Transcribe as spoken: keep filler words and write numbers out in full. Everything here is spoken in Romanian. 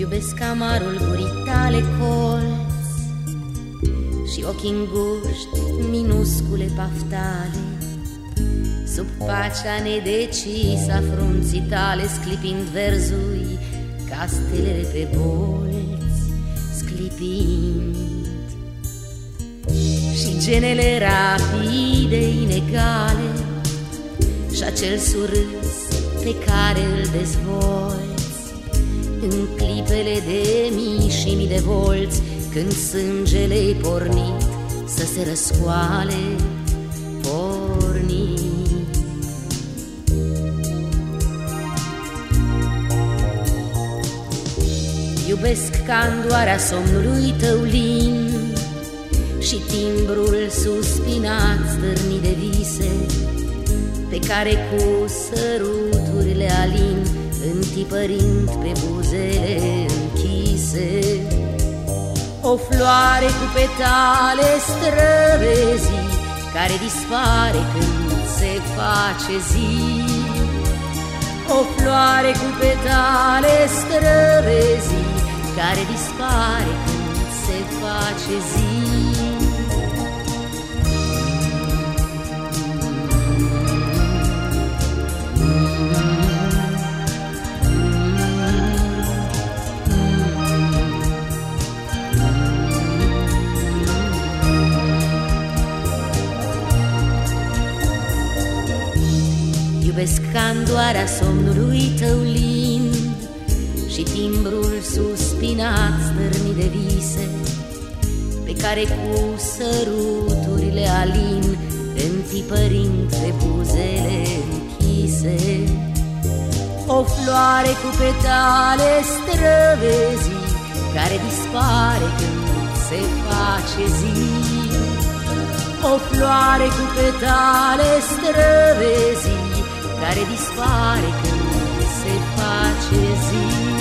Iubesc amarul gurii tale colți și ochii înguști, minuscule paftale. Sub pacea nedecisă a frunții tale, sclipind verzui ca stelele pe bolți, sclipind. Și genele rapide, inegale, și acel surâs pe care îl dezvolți în clipele de mii și mii de volți, când sângele-i pornit să se răscoale, pornit. Iubesc candoarea somnului tău lin și timbrul suspinat stârnit de vise, pe care cu săruturile alin, întipărind pe buzele închise. O floare cu petale străvezii, care dispare când se face zi. O floare cu petale străvezii, care dispare când se face zi. Iubesc candoarea somnului tău lin și timbrul suspinat stârnit de vise, pe care cu săruturile alin, întipărind pe buzele închise. O floare cu petale străvezii, care dispare când se face zi. O floare cu petale străvezii, care dispare când se face zi.